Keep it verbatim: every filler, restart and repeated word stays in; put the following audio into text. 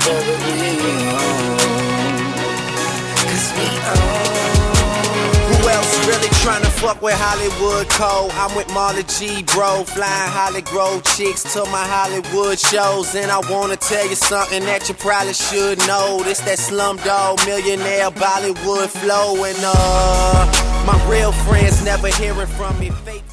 Baby, we on. Cause we on. Who else really tryna fuck with Hollywood Cole? I'm with Marley G, bro, flying Holly Grove chicks to my Hollywood shows. And I wanna tell you something that you probably should know. This that Slumdog Millionaire Bollywood flow. And uh, my real friends never hearing from me. Fake